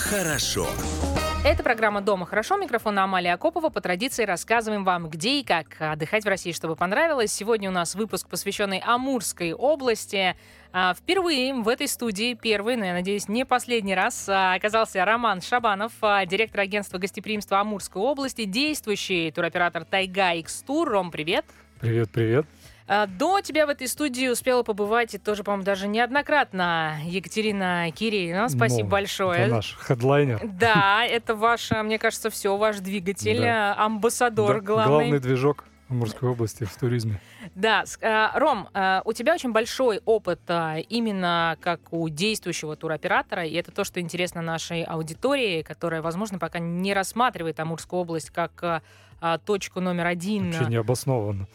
хорошо». Это программа «Дома хорошо». Микрофон Амалия Акопова. По традиции рассказываем вам, где и как отдыхать в России, чтобы понравилось. Сегодня у нас выпуск, посвященный Амурской области. Впервые в этой студии, первый, но, я надеюсь, не последний раз, оказался Роман Шабанов, директор агентства гостеприимства Амурской области, действующий туроператор «Тайга X-Тур». Ром, привет. Привет. До тебя в этой студии успела побывать и тоже, по-моему, даже неоднократно Екатерина Кирилловна. Спасибо большое. Это наш хедлайнер. Да, это ваш, мне кажется, все, ваш двигатель, Да. амбассадор главный. Главный движок Амурской области в туризме. Да, Ром, у тебя очень большой опыт именно как у действующего туроператора, и это то, что интересно нашей аудитории, которая, возможно, пока не рассматривает Амурскую область как точку номер один. Вообще необоснованно.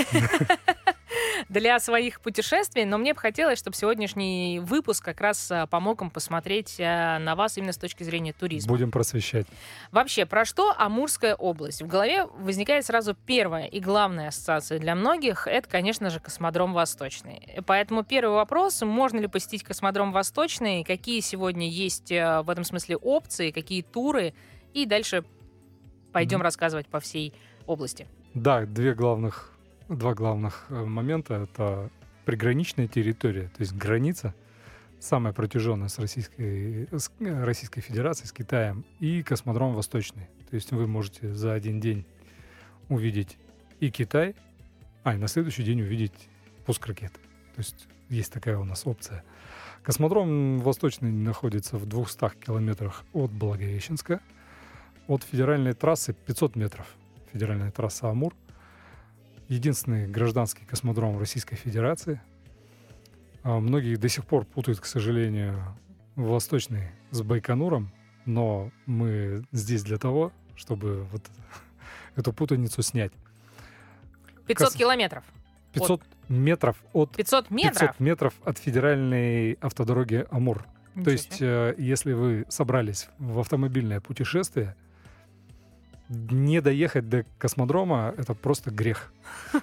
Для своих путешествий, но мне бы хотелось, чтобы сегодняшний выпуск как раз помог им посмотреть на вас именно с точки зрения туризма. Будем просвещать. Вообще, про что Амурская область? В голове возникает сразу первая и главная ассоциация для многих — это, конечно же, космодром Восточный. Поэтому первый вопрос: можно ли посетить космодром Восточный? Какие сегодня есть в этом смысле опции, какие туры? И дальше пойдем рассказывать по всей области. Да, два главных момента — это приграничная территория, то есть граница, самая протяженная с Российской Федерацией, с Китаем, и космодром Восточный. То есть вы можете за один день увидеть и Китай, и на следующий день увидеть пуск ракеты. То есть есть такая у нас опция. Космодром Восточный находится в 200 километрах от Благовещенска. От федеральной трассы 500 метров. Федеральная трасса Амур. Единственный гражданский космодром Российской Федерации. Многие до сих пор путают, к сожалению, Восточный с Байконуром, но мы здесь для того, чтобы вот эту путаницу снять. 500 километров. 500 метров от 500 метров? 500 метров от федеральной автодороги Амур. Ничего То есть, себе. если вы собрались в автомобильное путешествие, не доехать до космодрома — это просто грех.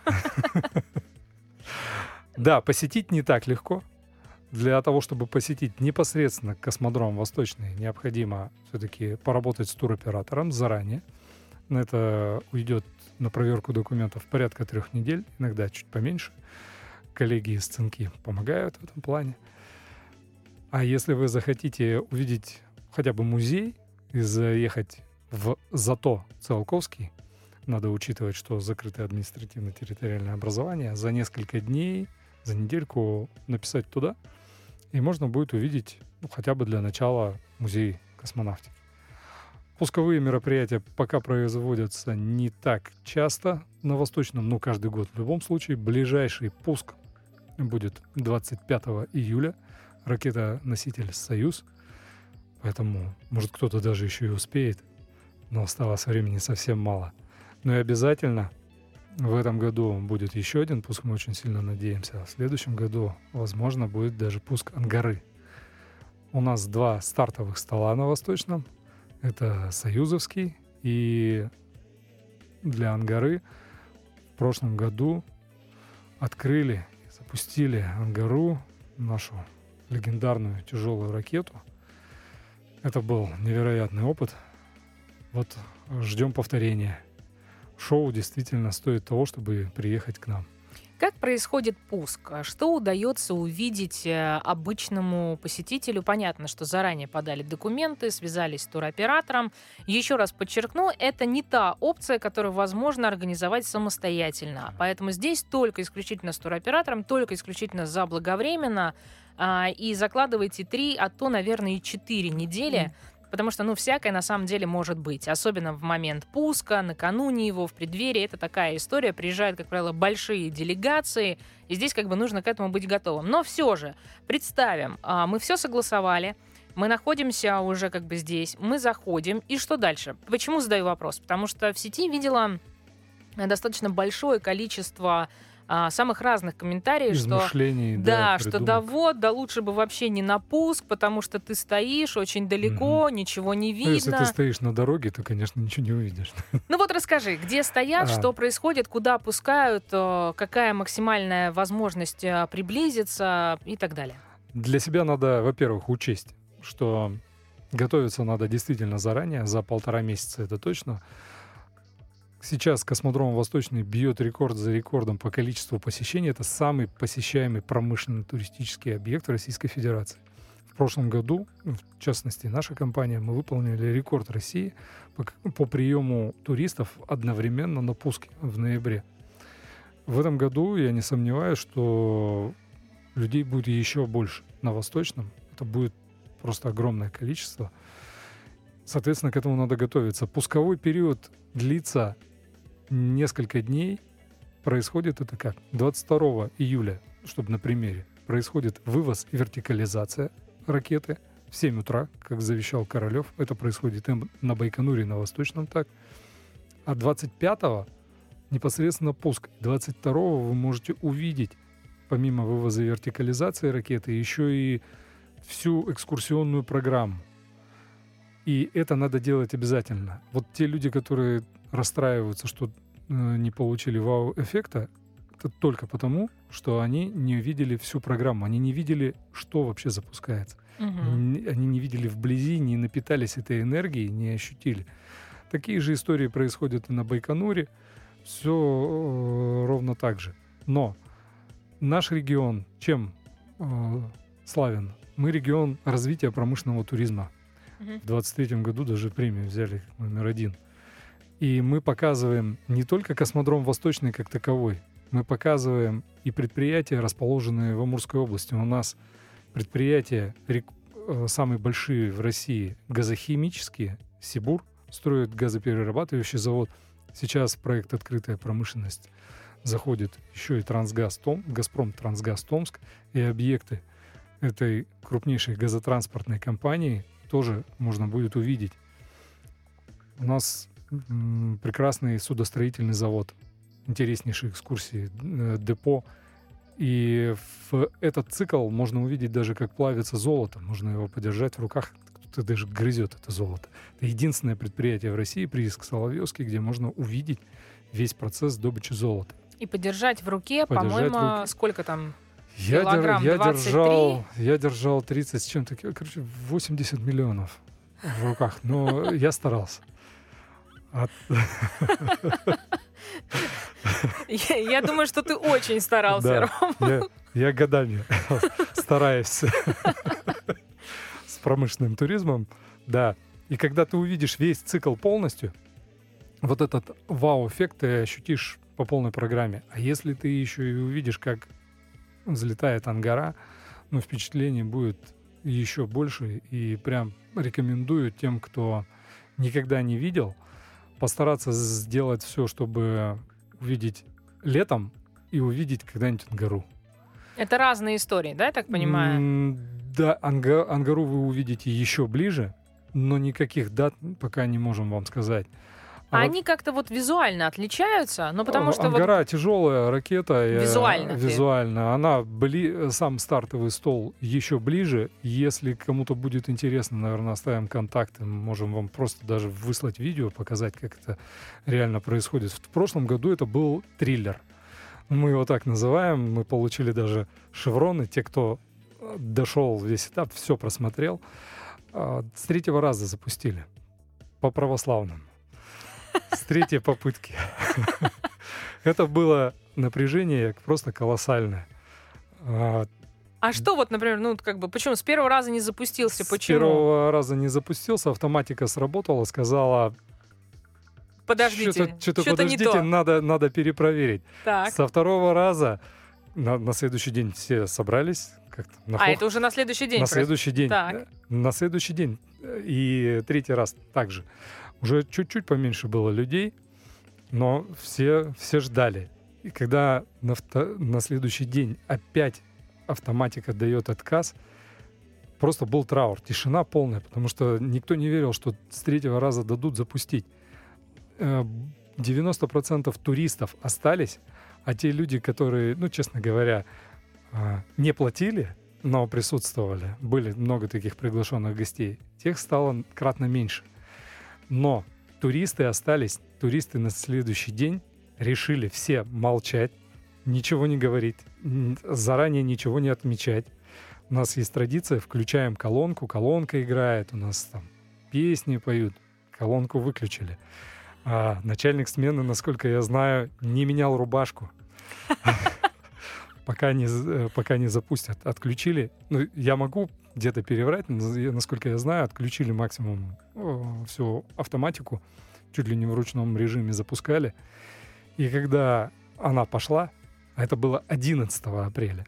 Да, посетить не так легко. Для того, чтобы посетить непосредственно космодром Восточный, необходимо все-таки поработать с туроператором заранее. На это уйдет на проверку документов порядка 3 недель, иногда чуть поменьше. Коллеги из Цинки помогают в этом плане. А если вы захотите увидеть хотя бы музей и заехать в ЗАТО Циолковский, надо учитывать, что закрытое административно-территориальное образование, за несколько дней, за недельку написать туда, и можно будет увидеть хотя бы для начала музей космонавтики. Пусковые мероприятия пока производятся не так часто на Восточном, но каждый год в любом случае. Ближайший пуск будет 25 июля. Ракета-носитель «Союз». Поэтому, может, кто-то даже еще и успеет, но осталось времени совсем мало. Но и обязательно в этом году будет еще один пуск, мы очень сильно надеемся. В следующем году, возможно, будет даже пуск Ангары. У нас 2 стартовых стола на Восточном. Это Союзовский, и для Ангары в прошлом году открыли и запустили Ангару, нашу легендарную тяжелую ракету. Это был невероятный опыт. Вот ждем повторения. Шоу действительно стоит того, чтобы приехать к нам. Как происходит пуск? Что удается увидеть обычному посетителю? Понятно, что заранее подали документы, связались с туроператором. Еще раз подчеркну, это не та опция, которую возможно организовать самостоятельно. Поэтому здесь только исключительно с туроператором, только исключительно заблаговременно. И закладывайте 3, а то, наверное, и 4 недели. Потому что, всякое на самом деле может быть. Особенно в момент пуска, накануне его, в преддверии. Это такая история. Приезжают, как правило, большие делегации. И здесь нужно к этому быть готовым. Но все же, представим, мы все согласовали. Мы находимся уже здесь. Мы заходим. И что дальше? Почему задаю вопрос? Потому что в сети видела достаточно большое количество самых разных комментариев, измышлений, что лучше бы вообще не на пуск, потому что ты стоишь очень далеко, ничего не видно. Если ты стоишь на дороге, то, конечно, ничего не увидишь. Расскажи, где стоят, что происходит, куда опускают, какая максимальная возможность приблизиться и так далее. Для себя надо, во-первых, учесть, что Готовиться надо действительно заранее, за 1,5 месяца это точно. Сейчас космодром Восточный бьет рекорд за рекордом по количеству посещений. Это самый посещаемый промышленный туристический объект Российской Федерации. В прошлом году, в частности, наша компания, мы выполнили рекорд России по приему туристов одновременно на пуске в ноябре. В этом году я не сомневаюсь, что людей будет еще больше на Восточном. Это будет просто огромное количество. Соответственно, к этому надо готовиться. Пусковой период длится несколько дней. Происходит это как? 22 июля, чтобы на примере, происходит вывоз и вертикализация ракеты в 7 утра, как завещал Королёв. Это происходит и на Байконуре, и на Восточном так. А 25-го непосредственно пуск. 22-го вы можете увидеть, помимо вывоза и вертикализации ракеты, еще и всю экскурсионную программу. И это надо делать обязательно. Вот те люди, которые расстраиваются, что не получили вау-эффекта, это только потому, что они не видели всю программу, они не видели, что вообще запускается. Они не видели вблизи, не напитались этой энергией, не ощутили. Такие же истории происходят и на Байконуре. Все ровно так же. Но наш регион чем славен? Мы регион развития промышленного туризма. В 2023 году даже премию взяли как №1. И мы показываем не только космодром Восточный как таковой, мы показываем и предприятия, расположенные в Амурской области. У нас предприятия самые большие в России газохимические. Сибур строит газоперерабатывающий завод. Сейчас проект «Открытая промышленность» заходит еще и Газпром Трансгаз Томск, и объекты этой крупнейшей газотранспортной компании тоже можно будет увидеть. У нас прекрасный судостроительный завод, интереснейшие экскурсии, депо. И в этот цикл можно увидеть даже, как плавится золото. Можно его подержать в руках, кто-то даже грызет это золото. Это единственное предприятие в России, прииск Соловьевский, где можно увидеть весь процесс добычи золота. И подержать в руке, по-моему, сколько там? Я держал 30 с чем-то, 80 миллионов в руках, но я старался. Я думаю, что ты очень старался, Ром. Я годами стараюсь с промышленным туризмом, да. И когда ты увидишь весь цикл полностью, вот этот вау-эффект ты ощутишь по полной программе. А если ты еще и увидишь, как взлетает Ангара, впечатление будет еще больше. И прям рекомендую тем, кто никогда не видел, постараться сделать все, чтобы увидеть летом и увидеть когда-нибудь Ангару. Это разные истории, да, я так понимаю? Да, Ангару вы увидите еще ближе, но никаких дат пока не можем вам сказать. А они как-то вот визуально отличаются? Ну, потому что Ангара тяжелая ракета. Визуально. Она сам стартовый стол еще ближе. Если кому-то будет интересно, наверное, оставим контакты. Мы можем вам просто даже выслать видео, показать, как это реально происходит. В прошлом году это был триллер. Мы его так называем. Мы получили даже шевроны. Те, кто дошел весь этап, все просмотрел. С 3-го раза запустили. По православному. С 3-й попытки. Это было напряжение просто колоссальное. А что вот, например, почему с 1-го раза не запустился? Почему? С 1-го раза не запустился, автоматика сработала, сказала: подождите, подождите, надо перепроверить. Так. Со 2-го раза на следующий день все собрались. Это уже на следующий день? На следующий день. Так. На следующий день. И 3-й раз также. Уже чуть-чуть поменьше было людей, но все ждали. И когда на следующий день опять автоматика дает отказ, просто был траур, тишина полная, потому что никто не верил, что с 3-го раза дадут запустить. 90% туристов остались, а те люди, которые, честно говоря, не платили, но присутствовали, были много таких приглашенных гостей, тех стало кратно меньше. Но туристы остались, туристы на следующий день решили все молчать, ничего не говорить, заранее ничего не отмечать, У нас есть традиция, включаем колонку, колонка играет, у нас там песни поют, колонку выключили. А начальник смены, насколько я знаю, не менял рубашку. Пока не запустят. Отключили. Ну, я могу где-то переврать, но, насколько я знаю, отключили максимум всю автоматику. Чуть ли не в ручном режиме запускали. И когда она пошла, а это было 11 апреля,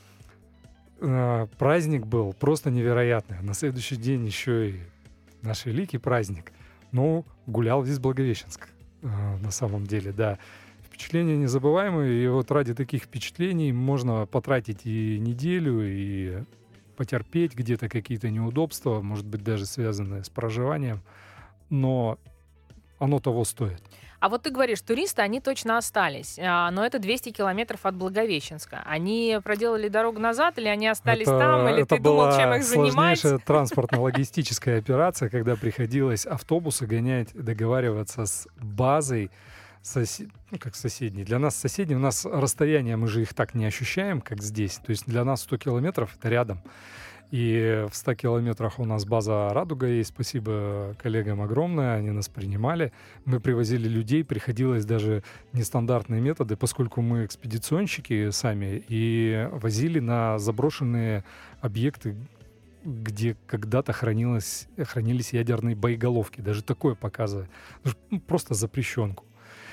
праздник был просто невероятный. На следующий день еще и наш великий праздник. Ну, гулял весь Благовещенск, на самом деле, да. Впечатления незабываемые, и вот ради таких впечатлений можно потратить и неделю, и потерпеть где-то какие-то неудобства, может быть, даже связанные с проживанием, но оно того стоит. А вот ты говоришь, туристы, они точно остались, но это 200 километров от Благовещенска. Они проделали дорогу назад, или они остались там, или ты думал, чем их занимать? Это была сложнейшая транспортно-логистическая операция, когда приходилось автобусы гонять, договариваться с базой, как соседней. Для нас соседние, у нас расстояние, мы же их так не ощущаем, как здесь. То есть для нас 100 километров — это рядом. И в 100 километрах у нас база «Радуга» есть. Спасибо коллегам огромное, они нас принимали. Мы привозили людей, приходилось даже нестандартные методы, поскольку мы экспедиционщики сами, и возили на заброшенные объекты, где когда-то хранились ядерные боеголовки. Даже такое показывали. Просто запрещенку.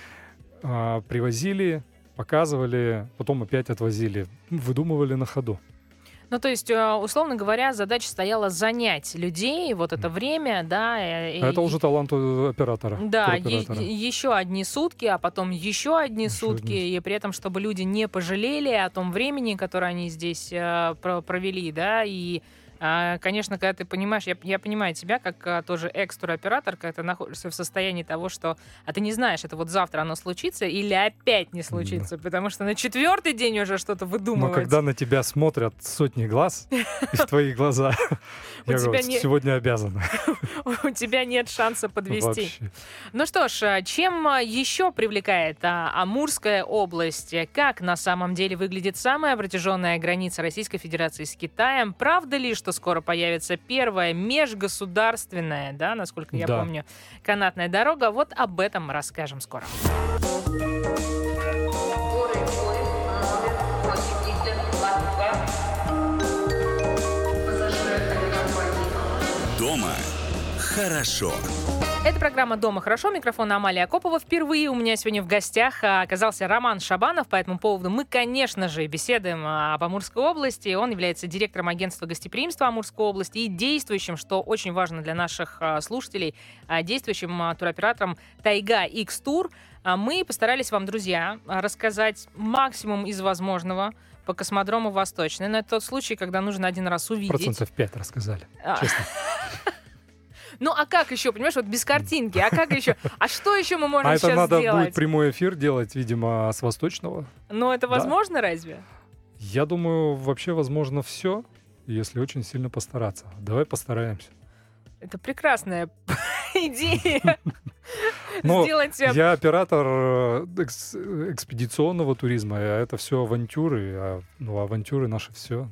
Привозили, показывали, потом опять отвозили. Выдумывали на ходу. Ну, то есть, условно говоря, задача стояла занять людей вот это время, да. Это уже талант оператора. Да, еще одни сутки, а потом еще одни сутки, и при этом, чтобы люди не пожалели о том времени, которое они здесь провели, да, и конечно, когда ты понимаешь, я понимаю тебя, как тоже экс-туроператор, когда ты находишься в состоянии того, что ты не знаешь, это вот завтра оно случится или опять не случится, потому что на 4-й день уже что-то выдумывать. Но когда на тебя смотрят сотни глаз из твоих глаза, я говорю, сегодня обязан. У тебя нет шанса подвести. Ну что ж, чем еще привлекает Амурская область? Как на самом деле выглядит самая протяженная граница Российской Федерации с Китаем? Правда ли, что скоро появится первая межгосударственная, да, насколько я помню, канатная дорога? Вот об этом мы расскажем скоро. Дома хорошо. Это программа «Дома хорошо». Микрофон Амалия Акопова. Впервые у меня сегодня в гостях оказался Роман Шабанов. По этому поводу мы, конечно же, беседуем об Амурской области. Он является директором агентства гостеприимства Амурской области и действующим, что очень важно для наших слушателей, действующим туроператором Тайга X Тур. Мы постарались вам, друзья, рассказать максимум из возможного по космодрому Восточный. Но это тот случай, когда нужно один раз увидеть. 5% рассказали, честно. Ну, а как еще, понимаешь, вот без картинки, а как еще? А что еще мы можем сейчас сделать? А это надо будет прямой эфир делать, видимо, с Восточного. Но это возможно разве? Я думаю, вообще возможно все, если очень сильно постараться. Давай постараемся. Это прекрасная идея. Я оператор экспедиционного туризма, а это все авантюры, авантюры наши все.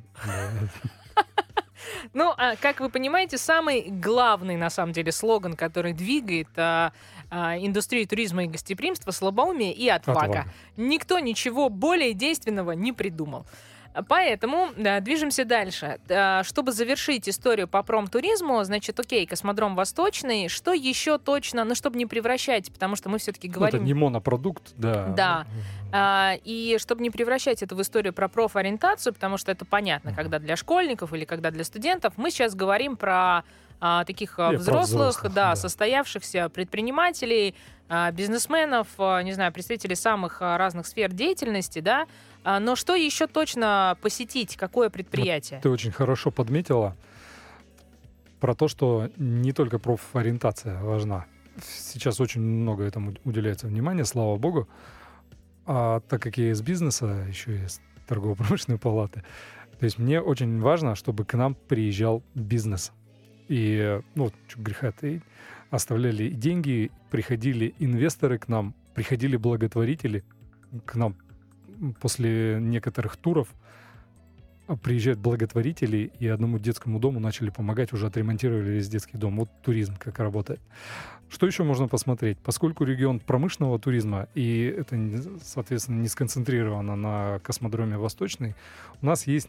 Ну, как вы понимаете, самый главный, на самом деле, слоган, который двигает индустрию туризма и гостеприимства — слабоумие и отвага. Никто ничего более действенного не придумал. Поэтому движемся дальше. Чтобы завершить историю по промтуризму, значит, окей, космодром Восточный. Что еще точно, чтобы не превращать, потому что мы все-таки говорим... Это не монопродукт, да. Да. И чтобы не превращать это в историю про профориентацию, потому что это понятно, когда для школьников или когда для студентов, мы сейчас говорим про таких взрослых, состоявшихся предпринимателей, бизнесменов, не знаю, представителей самых разных сфер деятельности, да. Но что еще точно посетить? Какое предприятие? Ты очень хорошо подметила про то, что не только профориентация важна. Сейчас очень много этому уделяется внимания, слава богу. А так как я из бизнеса, еще и из торгово-промышленной палаты, то есть мне очень важно, чтобы к нам приезжал бизнес. И, что греха таить, оставляли деньги, приходили инвесторы к нам, приходили благотворители к нам после некоторых туров. приезжают благотворители, и одному детскому дому начали помогать, уже отремонтировали весь детский дом. Вот туризм как работает. Что еще можно посмотреть? Поскольку регион промышленного туризма, и это, соответственно, не сконцентрировано на космодроме Восточный, у нас есть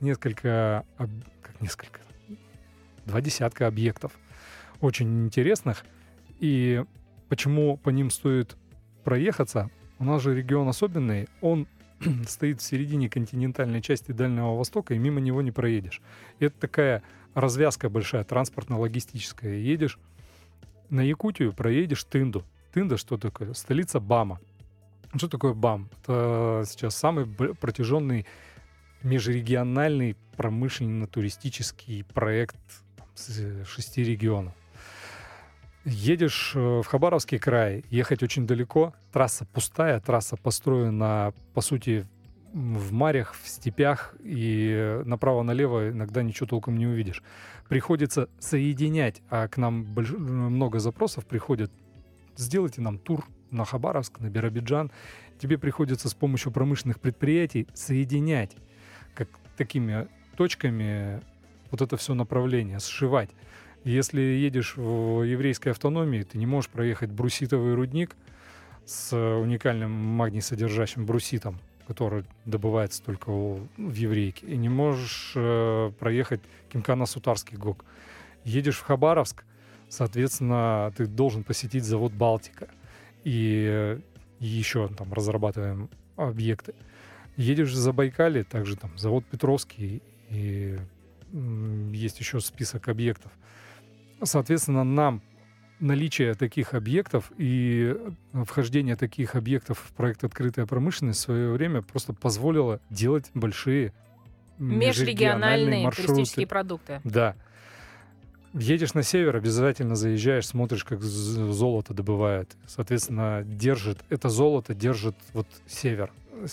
два десятка объектов очень интересных. И почему по ним стоит проехаться? У нас же регион особенный, он стоит в середине континентальной части Дальнего Востока, и мимо него не проедешь. И это такая развязка большая, транспортно-логистическая. Едешь на Якутию, проедешь Тынду. Тында что такое? Столица БАМа. Что такое БАМ? Это сейчас самый протяженный межрегиональный промышленно-туристический проект с 6 регионов. Едешь в Хабаровский край, ехать очень далеко, трасса пустая, трасса построена, по сути, в марях, в степях, и направо-налево иногда ничего толком не увидишь. Приходится соединять, а к нам много запросов приходят. Сделайте нам тур на Хабаровск, на Биробиджан. Тебе приходится с помощью промышленных предприятий соединять как такими точками вот это все направление, сшивать. Если едешь в еврейской автономии, ты не можешь проехать бруситовый рудник с уникальным магний-содержащим бруситом, который добывается только в еврейке, и не можешь проехать Кимкана-Сутарский ГОК. Едешь в Хабаровск, соответственно, ты должен посетить завод «Балтика». И еще там разрабатываем объекты. Едешь в Забайкалье, также там завод «Петровский», и есть еще список объектов. Соответственно, нам наличие таких объектов и вхождение таких объектов в проект «Открытая промышленность» в свое время просто позволило делать большие межрегиональные маршруты. туристические продукты. Да. Едешь на север, обязательно заезжаешь, смотришь, как золото добывают. Соответственно, это золото держит вот север,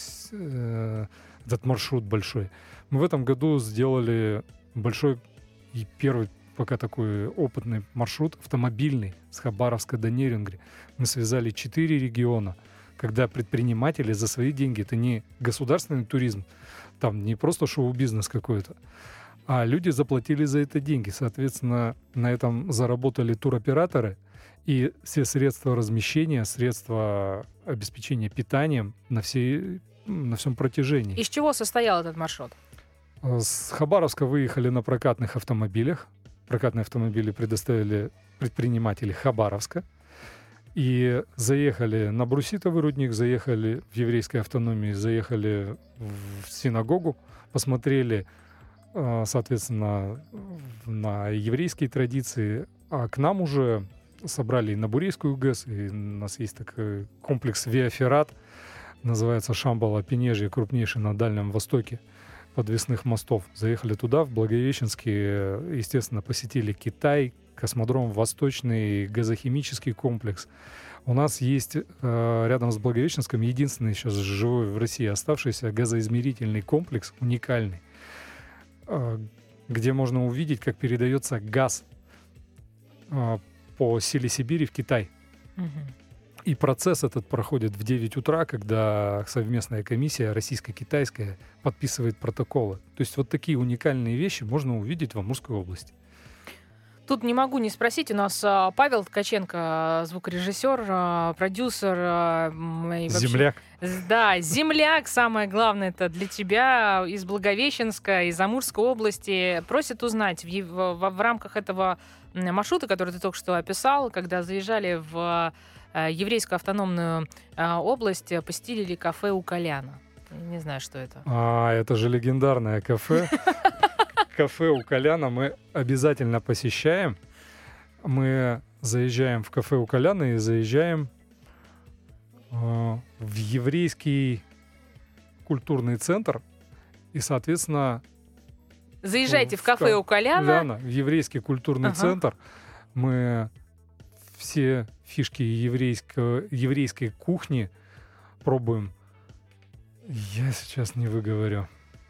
этот маршрут большой. Мы в этом году сделали большой и первый пока такой опытный маршрут автомобильный с Хабаровска до Нерюнгри. Мы связали 4 региона, когда предприниматели за свои деньги, это не государственный туризм, там не просто шоу-бизнес какой-то, а люди заплатили за это деньги. Соответственно, на этом заработали туроператоры, и все средства размещения, средства обеспечения питанием на всем протяжении. Из чего состоял этот маршрут? С Хабаровска выехали на прокатных автомобилях. Прокатные автомобили предоставили предприниматели Хабаровска. И заехали на бруситовый рудник, заехали в еврейской автономии, заехали в синагогу, посмотрели, соответственно, на еврейские традиции. А к нам уже собрали и на Бурейскую ГЭС, и у нас есть такой комплекс Виаферат, называется Шамбала-Пенежье, крупнейший на Дальнем Востоке подвесных мостов. Заехали туда, в Благовещенский, естественно, посетили Китай, космодром Восточный, газохимический комплекс. У нас есть рядом с Благовещенском единственный сейчас живой в России оставшийся газоизмерительный комплекс, уникальный, где можно увидеть, как передается газ по силе Сибири в Китай. И процесс этот проходит в 9 утра, когда совместная комиссия российско-китайская подписывает протоколы. То есть вот такие уникальные вещи можно увидеть в Амурской области. Тут не могу не спросить. У нас Павел Ткаченко, звукорежиссер, продюсер. Земляк. Да, земляк, самое главное, это для тебя, из Благовещенска, из Амурской области. Просит узнать в рамках этого маршрута, который ты только что описал, когда заезжали в еврейскую автономную область, посетили ли кафе у Коляна? Не знаю, что это. Это же легендарное кафе. Кафе у Коляна мы обязательно посещаем. Мы заезжаем в кафе у Коляна и заезжаем в еврейский культурный центр. И, соответственно... Заезжайте в кафе у Коляна. В еврейский культурный центр. Мы все фишки еврейской кухни пробуем. Я сейчас не выговорю.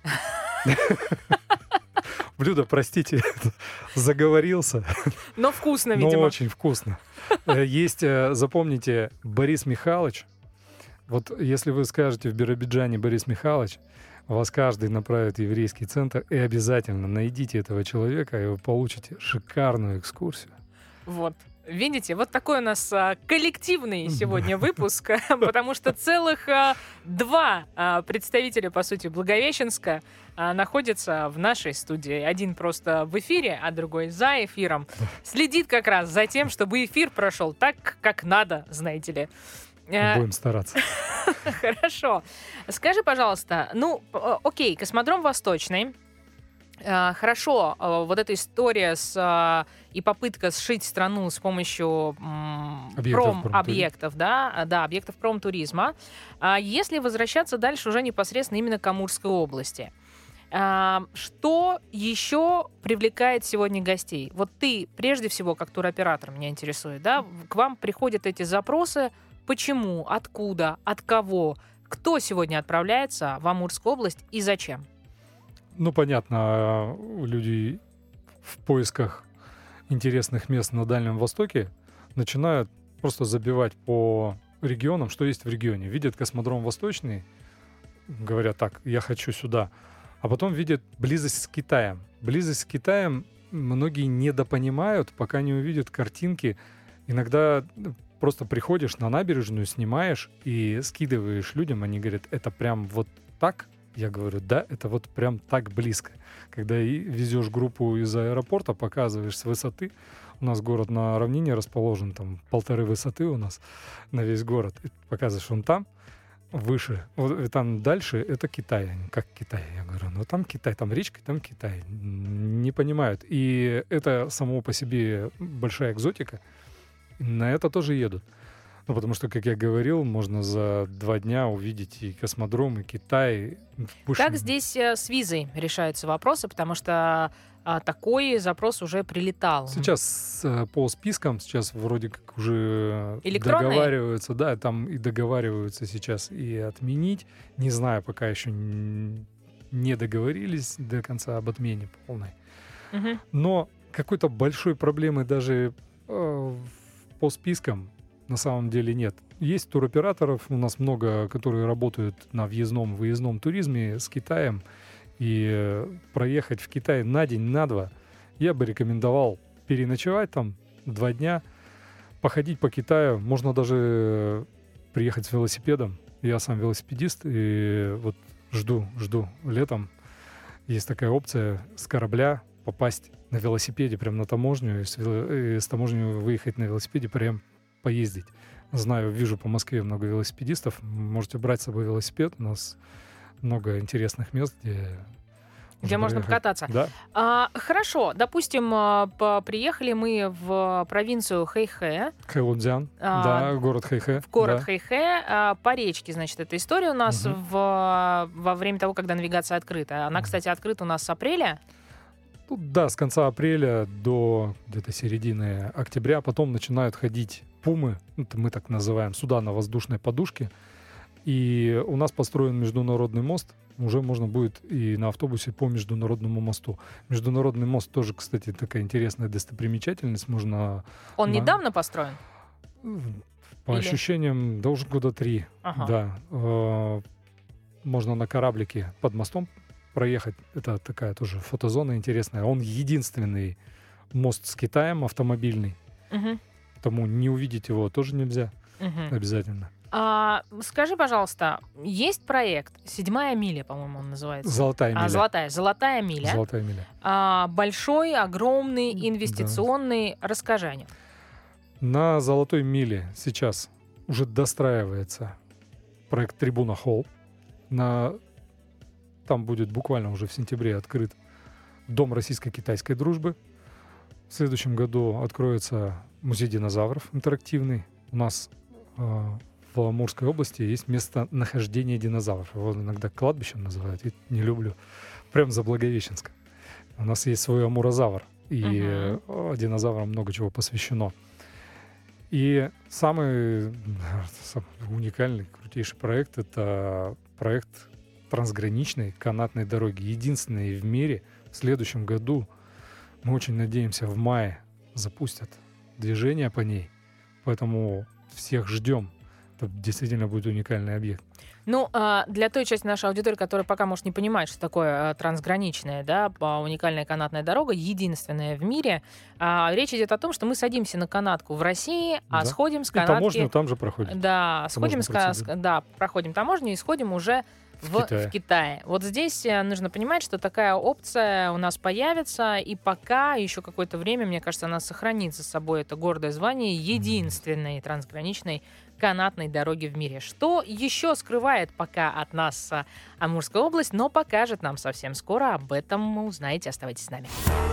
Блюдо, простите, заговорился. Но вкусно, видимо. Но очень вкусно. Есть, запомните, Борис Михайлович. Вот если вы скажете в Биробиджане Борис Михайлович, Вас каждый направит в еврейский центр, и обязательно найдите этого человека, и вы получите шикарную экскурсию. Вот. Видите, вот такой у нас коллективный сегодня выпуск, потому что целых два представителя, по сути, Благовещенска находятся в нашей студии. Один просто в эфире, а другой за эфиром. Следит как раз за тем, чтобы эфир прошел так, как надо, знаете ли. Будем стараться. Хорошо. Скажи, пожалуйста, окей, космодром Восточный. Хорошо, вот эта история и попытка сшить страну с помощью объектов, объектов промтуризма. Если возвращаться дальше уже непосредственно именно к Амурской области, что еще привлекает сегодня гостей? Вот ты, прежде всего, как туроператор, меня интересует, да? К вам приходят эти запросы. Почему? Откуда? От кого? Кто сегодня отправляется в Амурскую область и зачем? Понятно, люди в поисках интересных мест на Дальнем Востоке начинают просто забивать по регионам, что есть в регионе. Видят космодром Восточный, говорят так, я хочу сюда. А потом видят близость с Китаем. Близость с Китаем многие недопонимают, пока не увидят картинки. Иногда просто приходишь на набережную, снимаешь и скидываешь людям, они говорят, это прям вот так? Я говорю, да, это вот прям так близко. Когда везешь группу из аэропорта, показываешь с высоты. У нас город на равнине расположен, там 1,5 высоты у нас на весь город. И показываешь, он там, выше. Вот, и там дальше это Китай. Как Китай? Я говорю, там Китай, там речка, там Китай. Не понимают. И это само по себе большая экзотика. На это тоже едут. Потому что, как я говорил, можно за 2 дня увидеть и космодром, и Китай. Как здесь с визой решаются вопросы? Потому что такой запрос уже прилетал. Сейчас по спискам, сейчас вроде как уже договариваются. Да, там и договариваются сейчас и отменить. Не знаю, пока еще не договорились до конца об отмене полной. Угу. Но какой-то большой проблемы даже по спискам на самом деле нет. Есть туроператоров, у нас много, которые работают на въездном-выездном туризме с Китаем. И проехать в Китай на день, на 2, я бы рекомендовал переночевать там 2 дня, походить по Китаю. Можно даже приехать с велосипедом. Я сам велосипедист, и вот жду летом. Есть такая опция с корабля попасть на велосипеде прямо на таможню, и с таможни выехать на велосипеде, прям поездить. Знаю, вижу по Москве много велосипедистов. Можете брать с собой велосипед. У нас много интересных мест, где можно покататься. Да. Хорошо. Допустим, приехали мы в провинцию Хэйхэ. Хэйлунцзян. Да, город Хэйхэ. В город Хэйхэ. По речке, значит, эта история у нас во время того, когда навигация открыта. Она, кстати, открыта у нас с апреля. Да, с конца апреля до где-то середины октября. Потом начинают ходить пумы, это мы так называем, суда на воздушной подушке. И у нас построен международный мост. Уже можно будет и на автобусе по международному мосту. Международный мост тоже, кстати, такая интересная достопримечательность. Он недавно построен? По ощущениям, да уже года 3. Ага. Да. Можно на кораблике под мостом проехать. Это такая тоже фотозона интересная. Он единственный мост с Китаем автомобильный. Угу. Потому не увидеть его тоже нельзя. Обязательно. Скажи, пожалуйста, есть проект «Седьмая миля», по-моему, он называется. «Золотая миля». «Золотая миля». «Золотая миля». Большой, огромный, инвестиционный. Да. Расскажи о нем. На «Золотой миле» сейчас уже достраивается проект «Трибуна Холл». Там будет буквально уже в сентябре открыт Дом российско-китайской дружбы. В следующем году откроется музей динозавров интерактивный. У нас в Амурской области есть местонахождение динозавров. Его иногда кладбищем называют. Я не люблю. Прям за Благовещенском. У нас есть свой амурозавр. И динозаврам много чего посвящено. И самый уникальный, крутейший проект — это проект трансграничной канатной дороги. Единственный в мире. В следующем году, мы очень надеемся, в мае запустят движение по ней. Поэтому всех ждем. Это действительно будет уникальный объект. Ну, для той части нашей аудитории, которая пока, может, не понимает, что такое трансграничная, да, уникальная канатная дорога, единственная в мире, речь идет о том, что мы садимся на канатку в России, а Да. сходим с И канатки... таможню там же проходит. Да, сходим Таможенную процедуру. да, проходим таможню и сходим уже в Китае. Вот здесь нужно понимать, что такая опция у нас появится, и пока еще какое-то время, мне кажется, она сохранит за собой это гордое звание единственной трансграничной канатной дороги в мире. Что еще скрывает пока от нас Амурская область, но покажет нам совсем скоро. Об этом вы узнаете. Оставайтесь с нами.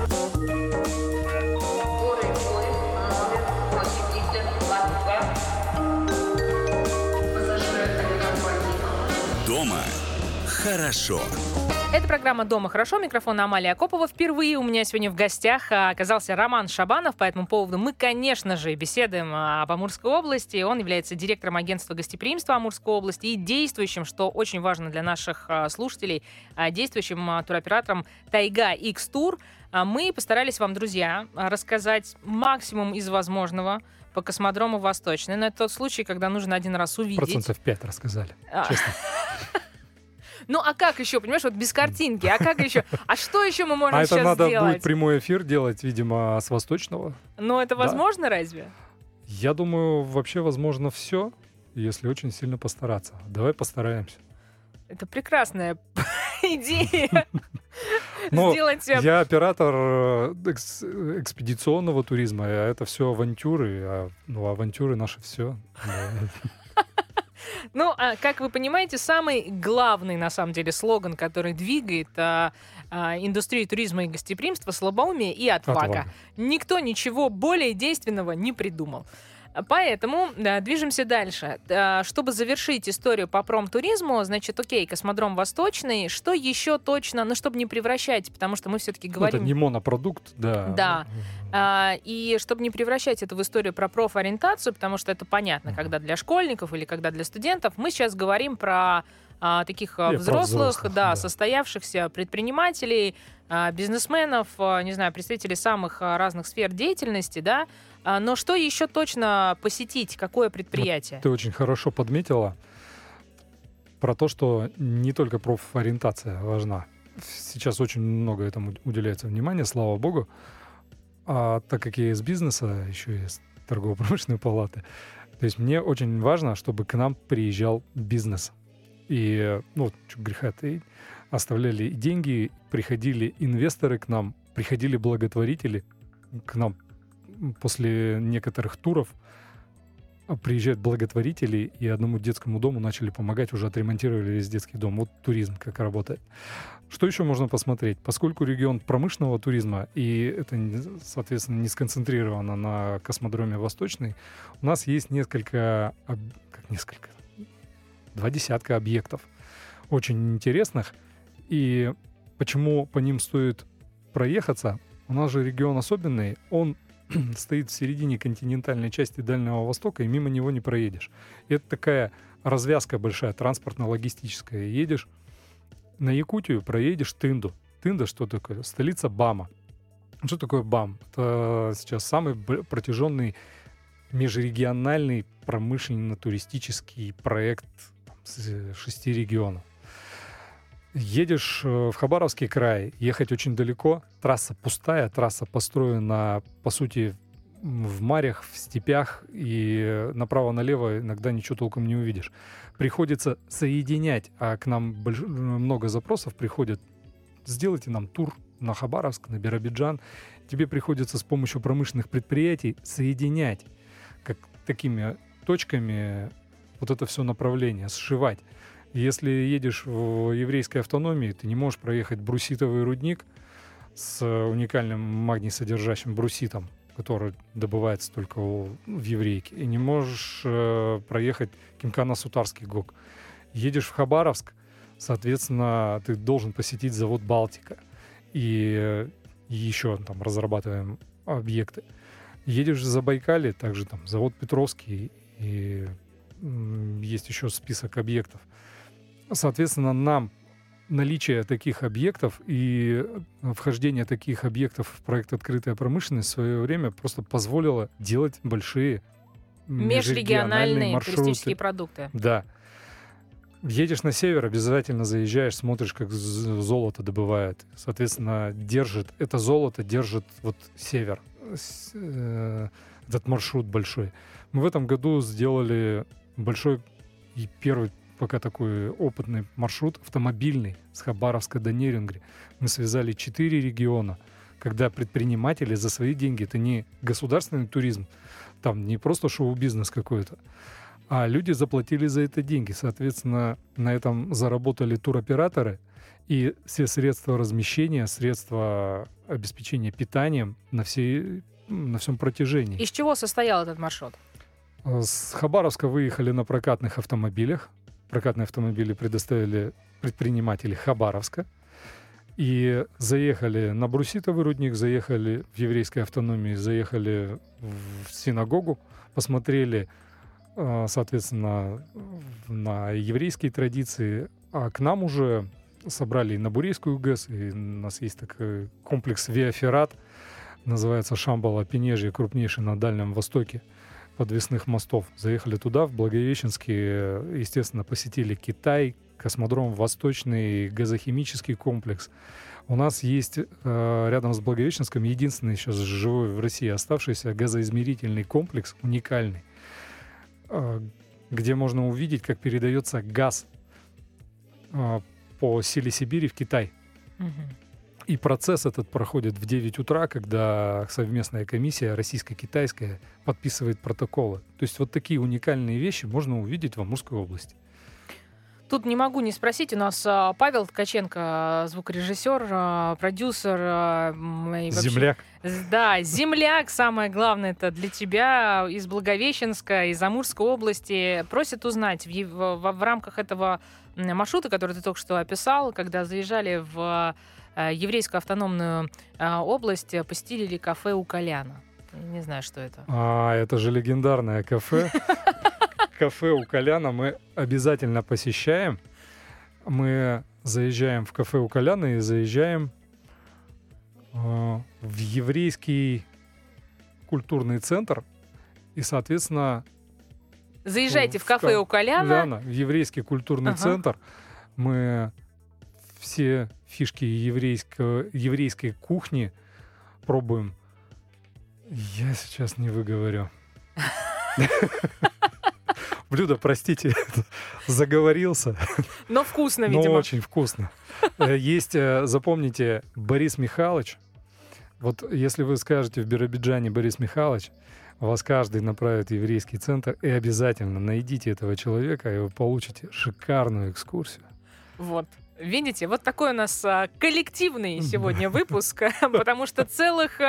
Дома хорошо. Это программа «Дома хорошо». Микрофон Амалия Акопова. Впервые у меня сегодня в гостях оказался Роман Шабанов. По этому поводу мы, конечно же, беседуем об Амурской области. Он является директором агентства гостеприимства Амурской области и действующим, что очень важно для наших слушателей, действующим туроператором Тайга X-Тур. Мы постарались вам, друзья, рассказать максимум из возможного по космодрому Восточный. Но это тот случай, когда нужно один раз увидеть. 5% рассказали, честно. Ну, а как еще, понимаешь, вот без картинки, а как еще? А что еще мы можем сейчас это сделать? надо будет прямой эфир делать, видимо, с Восточного. Но это возможно разве? Я думаю, вообще возможно все, если очень сильно постараться. Давай постараемся. Это прекрасная идея. Но Сделать... я оператор экспедиционного туризма, а это все авантюры, авантюры наши все. Ну, как вы понимаете, самый главный, на самом деле, слоган, который двигает индустрию туризма и гостеприимства — слабоумие и отвага. Никто ничего более действенного не придумал. Поэтому движемся дальше. Чтобы завершить историю по промтуризму, значит, окей, космодром Восточный. Что еще точно, чтобы не превращать, потому что мы все-таки говорим... Это не монопродукт, да. Да. И чтобы не превращать это в историю про профориентацию, потому что это понятно, когда для школьников или когда для студентов, мы сейчас говорим про таких взрослых, состоявшихся предпринимателей, бизнесменов, не знаю, представителей самых разных сфер деятельности, да. Но что еще точно посетить? Какое предприятие? Ты очень хорошо подметила про то, что не только профориентация важна. Сейчас очень много этому уделяется внимания, слава богу. А так как я из бизнеса, еще и из торгово-промышленной палаты, то есть мне очень важно, чтобы к нам приезжал бизнес. И, что греха таить, оставляли деньги, приходили инвесторы к нам, приходили благотворители к нам. После некоторых туров приезжают благотворители, и одному детскому дому начали помогать, уже отремонтировали весь детский дом. Вот туризм как работает. Что еще можно посмотреть? Поскольку регион промышленного туризма, и это, соответственно, не сконцентрировано на космодроме Восточный, у нас есть два десятка объектов очень интересных. И почему по ним стоит проехаться? У нас же регион особенный, он стоит в середине континентальной части Дальнего Востока, и мимо него не проедешь. И это такая развязка большая, транспортно-логистическая. Едешь на Якутию, проедешь Тынду. Тында что такое? Столица БАМа. Что такое БАМ? Это сейчас самый протяженный межрегиональный промышленно-туристический проект с 6 регионов. Едешь в Хабаровский край, ехать очень далеко, трасса пустая, трасса построена, по сути, в марях, в степях, и направо-налево иногда ничего толком не увидишь. Приходится соединять, а к нам много запросов приходят. Сделайте нам тур на Хабаровск, на Биробиджан. Тебе приходится с помощью промышленных предприятий соединять как такими точками вот это все направление, сшивать. Если едешь в еврейской автономии, ты не можешь проехать бруситовый рудник с уникальным магний-содержащим бруситом, который добывается только в еврейке, и не можешь проехать Кимкана-Сутарский ГОК. Едешь в Хабаровск, соответственно, ты должен посетить завод «Балтика». И еще там разрабатываем объекты. Едешь в Забайкалье, также там завод «Петровский», и есть еще список объектов. Соответственно, нам наличие таких объектов и вхождение таких объектов в проект «Открытая промышленность» в свое время просто позволило делать большие межрегиональные туристические продукты. Да. Едешь на север, обязательно заезжаешь, смотришь, как золото добывают. Соответственно, это золото держит вот север, этот маршрут большой. Мы в этом году сделали большой и первый пока такой опытный маршрут автомобильный с Хабаровска до Нерюнгри. Мы связали 4 региона, когда предприниматели за свои деньги, это не государственный туризм, там не просто шоу-бизнес какой-то, а люди заплатили за это деньги. Соответственно, на этом заработали туроператоры, и все средства размещения, средства обеспечения питанием на всем протяжении. Из чего состоял этот маршрут? С Хабаровска выехали на прокатных автомобилях. Прокатные автомобили предоставили предприниматели Хабаровска. И заехали на Бруситовый рудник, заехали в еврейской автономии, заехали в синагогу, посмотрели, соответственно, на еврейские традиции. А к нам уже собрали и на Бурейскую ГЭС, и у нас есть такой комплекс Виаферат, называется Шамбала-Пенежье, крупнейший на Дальнем Востоке, подвесных мостов. Заехали туда, в Благовещенске, естественно, посетили Китай, космодром Восточный, газохимический комплекс. У нас есть рядом с Благовещенском единственный сейчас живой в России оставшийся газоизмерительный комплекс, уникальный, где можно увидеть, как передается газ по силе Сибири в Китай. И процесс этот проходит в 9 утра, когда совместная комиссия российско-китайская подписывает протоколы. То есть вот такие уникальные вещи можно увидеть в Амурской области. Тут не могу не спросить. У нас Павел Ткаченко, звукорежиссер, продюсер. И вообще... Земляк. Да, земляк, самое главное, это для тебя, из Благовещенска, из Амурской области. Просит узнать в рамках этого маршрута, который ты только что описал, когда заезжали в еврейскую автономную область, посетили кафе у Коляна. Не знаю, что это. Это же легендарное кафе. Кафе у Коляна мы обязательно посещаем. Мы заезжаем в кафе у Коляна и заезжаем в еврейский культурный центр. И, соответственно... Заезжайте в кафе у Коляна. В еврейский культурный центр. Мы все фишки еврейской кухни пробуем. Я сейчас не выговорю. Блюдо, простите, заговорился. Но вкусно, видимо. Но очень вкусно. Есть, запомните, Борис Михайлович. Вот если вы скажете в Биробиджане Борис Михайлович, вас каждый направит в еврейский центр, и обязательно найдите этого человека, и вы получите шикарную экскурсию. Вот. Видите, вот такой у нас коллективный сегодня выпуск, потому что целых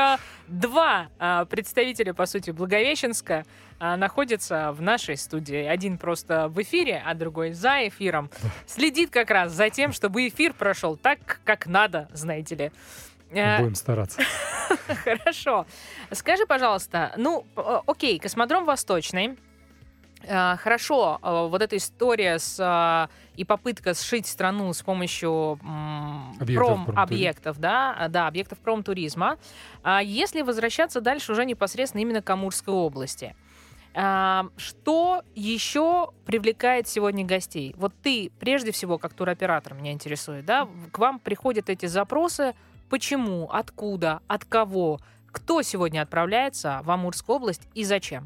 2 представителя, по сути, Благовещенска находятся в нашей студии. Один просто в эфире, а другой за эфиром. Следит как раз за тем, чтобы эфир прошел так, как надо, знаете ли. Будем стараться. Хорошо. Скажи, пожалуйста, окей, космодром Восточный. Хорошо, вот эта история и попытка сшить страну с помощью промобъектов, объектов промтуризма. Если возвращаться дальше уже непосредственно именно к Амурской области, что еще привлекает сегодня гостей? Вот ты, прежде всего, как туроператор, меня интересует, да? К вам приходят эти запросы. Почему? Откуда? От кого? Кто сегодня отправляется в Амурскую область и зачем?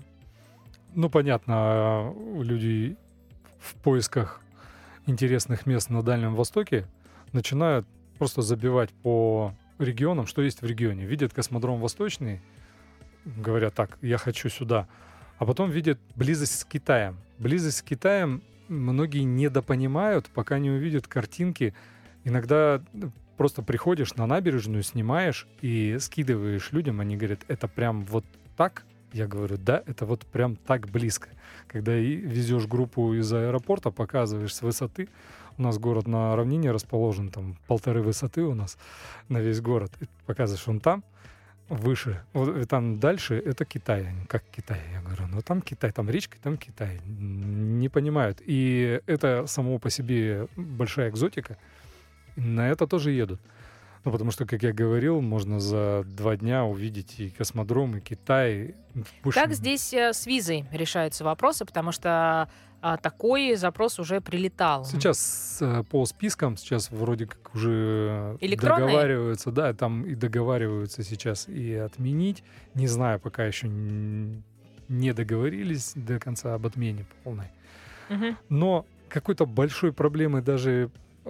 Понятно, люди в поисках интересных мест на Дальнем Востоке начинают просто забивать по регионам, что есть в регионе. Видят космодром Восточный, говорят так, я хочу сюда. А потом видят близость с Китаем. Близость с Китаем многие недопонимают, пока не увидят картинки. Иногда просто приходишь на набережную, снимаешь и скидываешь людям, они говорят, это прям вот так? Я говорю, да, это вот прям так близко. Когда везешь группу из аэропорта, показываешь с высоты, у нас город на равнине расположен, там 1,5 высоты у нас на весь город. И показываешь, он там, выше, вот, там дальше это Китай. Как Китай? Я говорю, там Китай, там речка, там Китай. Не понимают. И это само по себе большая экзотика. На это тоже едут. Ну, потому что, как я говорил, можно за 2 дня увидеть и космодром, и Китай. Как здесь с визой решаются вопросы, потому что такой запрос уже прилетал. Сейчас по спискам, сейчас вроде как уже Электронные? договариваются, да, там и договариваются сейчас и отменить. Не знаю, пока еще не договорились до конца об отмене полной. Мгм. Но какой-то большой проблемы даже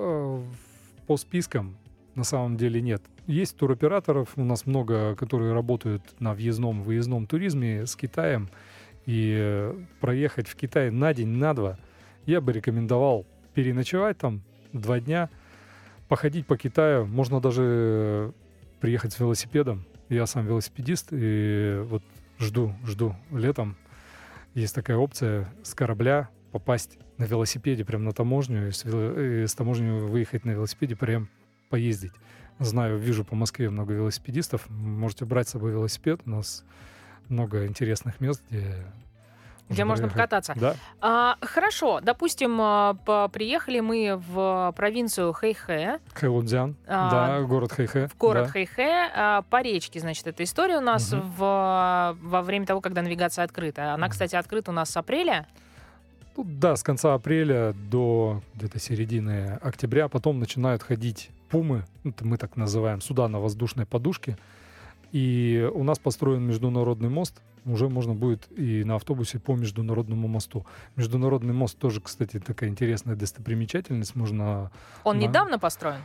по спискам на самом деле нет. Есть туроператоров, у нас много, которые работают на въездном-выездном туризме с Китаем. И проехать в Китай на день, на 2, я бы рекомендовал переночевать там 2 дня, походить по Китаю. Можно даже приехать с велосипедом. Я сам велосипедист, и вот жду летом. Есть такая опция с корабля попасть на велосипеде прямо на таможню, и с таможни выехать на велосипеде, прям поездить. Знаю, вижу по Москве много велосипедистов. Можете брать с собой велосипед. У нас много интересных мест, Где можно покататься. Да. Хорошо, допустим, приехали мы в провинцию Хэйхэ. Хэйлунцзян, да, город Хэйхэ. В город да. Хэйхэ. По речке, значит, эта история у нас во время того, когда навигация открыта. Она, кстати, открыта у нас с апреля. Да, с конца апреля до где-то середины октября. Потом начинают ходить пумы, это мы так называем, суда на воздушной подушке. И у нас построен международный мост. Уже можно будет и на автобусе по международному мосту. Международный мост тоже, кстати, такая интересная достопримечательность. Можно... Он недавно построен?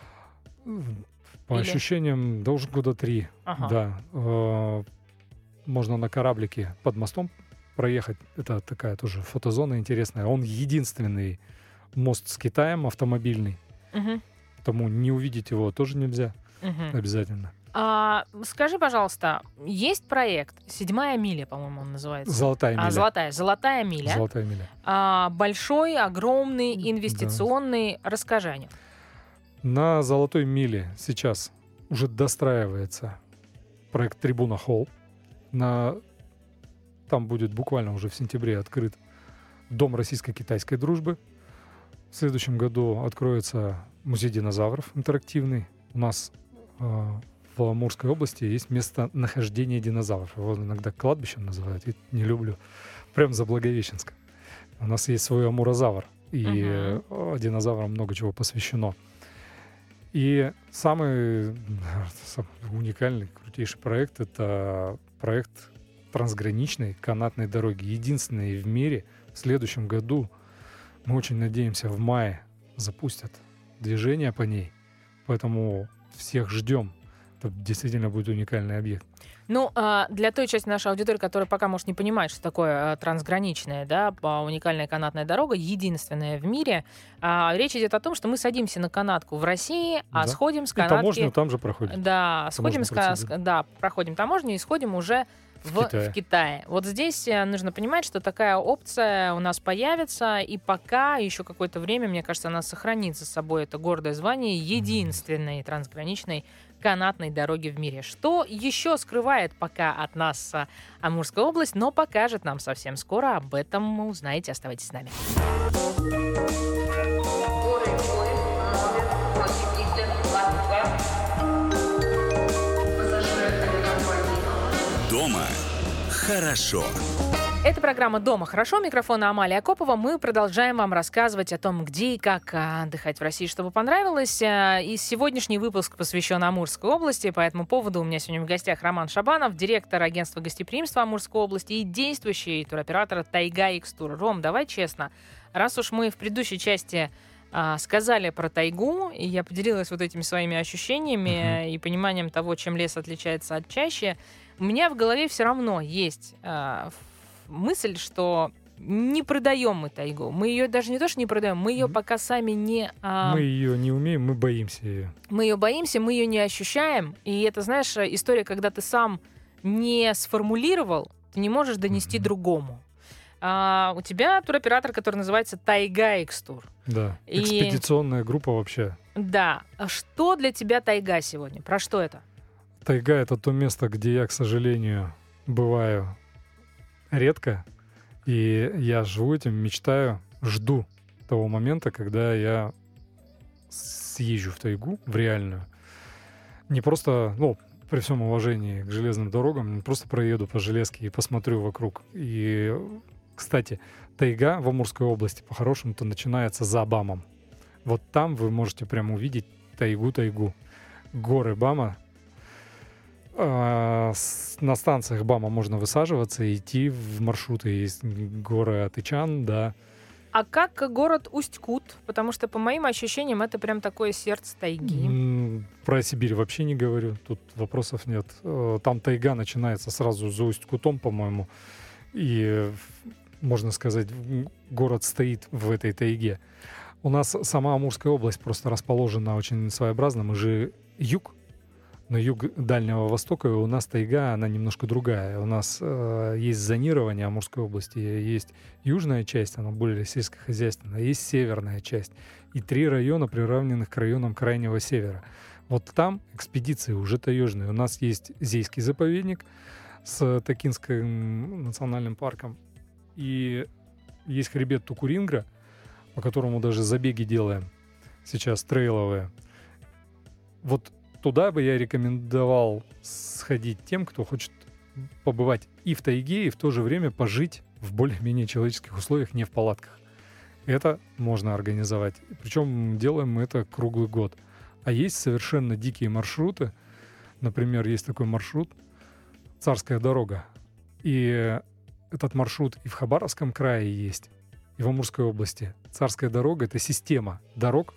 По ощущениям, да уже года 3. Ага. Да. Можно на кораблике под мостом проехать. Это такая тоже фотозона интересная. Он единственный мост с Китаем автомобильный. Угу. Потому не увидеть его тоже нельзя. Угу. Обязательно. Скажи, пожалуйста, есть проект «Седьмая миля», по-моему, он называется. Золотая миля. Золотая миля. Золотая миля. Большой, огромный, инвестиционный. Да. Расскажи о нем. На Золотой миле сейчас уже достраивается проект Трибуна Холл. Там будет буквально уже в сентябре открыт Дом российско-китайской дружбы. В следующем году откроется музей динозавров интерактивный. У нас в Амурской области есть местонахождение динозавров. Его иногда кладбищем называют. Я не люблю. Прям за Благовещенском. У нас есть свой амурозавр. И динозаврам много чего посвящено. И самый уникальный, крутейший проект — это проект трансграничной канатной дороги. Единственный в мире. В следующем году, мы очень надеемся, в мае запустят движение по ней. Поэтому всех ждем. Это действительно будет уникальный объект. Ну, для той части нашей аудитории, которая пока, может, не понимает, что такое трансграничная, да, уникальная канатная дорога, единственная в мире, речь идет о том, что мы садимся на канатку в России, а сходим с канатки... И таможню там же проходим. Да, проходим таможню и сходим уже в Китае. Вот здесь нужно понимать, что такая опция у нас появится, и пока еще какое-то время, мне кажется, она сохранит за собой это гордое звание единственной трансграничной канатной дороги в мире. Что еще скрывает пока от нас Амурская область, но покажет нам совсем скоро. Об этом вы узнаете. Оставайтесь с нами. Дома хорошо. Это программа «Дома хорошо». Микрофон Амалия Акопова. Мы продолжаем вам рассказывать о том, где и как отдыхать в России, чтобы понравилось. И сегодняшний выпуск посвящен Амурской области. По этому поводу у меня сегодня в гостях Роман Шабанов, директор агентства гостеприимства Амурской области и действующий туроператор Тайга X-Tour. Ром, давай честно, раз уж мы в предыдущей части сказали про тайгу, и я поделилась вот этими своими ощущениями и пониманием того, чем лес отличается от чащи, у меня в голове все равно есть мысль, что не продаем мы тайгу. Мы ее даже не то, что не продаем, мы ее пока сами не... Мы ее не умеем, мы боимся ее. Мы ее боимся, мы ее не ощущаем. И это, знаешь, история, когда ты сам не сформулировал, ты не можешь донести другому. У тебя туроператор, который называется Тайга X-Tour. Да, экспедиционная группа вообще. Да. Что для тебя тайга сегодня? Про что это? Тайга — это то место, где я, к сожалению, бываю редко. И я живу этим, мечтаю, жду того момента, когда я съезжу в тайгу, в реальную. не просто, ну, при всем уважении к железным дорогам, не просто проеду по железке и посмотрю вокруг. И, кстати, тайга в Амурской области по-хорошему-то начинается за БАМом. Вот там вы можете прямо увидеть тайгу. Горы БАМа. На станциях БАМа можно высаживаться и идти в маршруты. Есть горы Атычан, да. А как город Усть-Кут? Потому что, по моим ощущениям, это прям такое сердце тайги. Про Сибирь вообще не говорю. Тут вопросов нет. Там тайга начинается сразу за Усть-Кутом, по-моему. И, можно сказать, город стоит в этой тайге. У нас сама Амурская область просто расположена очень своеобразно. Мы же юг, на юг Дальнего Востока, и у нас тайга, она немножко другая. У нас есть зонирование Амурской области, есть южная часть, она более сельскохозяйственная, есть северная часть. И 3 района, приравненных к районам Крайнего Севера. Вот там экспедиции уже таежные. У нас есть Зейский заповедник с Токинским национальным парком. И есть хребет Тукурингра, по которому даже забеги делаем сейчас, трейловые. Вот туда бы я рекомендовал сходить тем, кто хочет побывать и в тайге, и в то же время пожить в более-менее человеческих условиях, не в палатках. Это можно организовать. Причем делаем мы это круглый год. А есть совершенно дикие маршруты. Например, есть такой маршрут «Царская дорога». И этот маршрут и в Хабаровском крае есть, и в Амурской области. Царская дорога — это система дорог.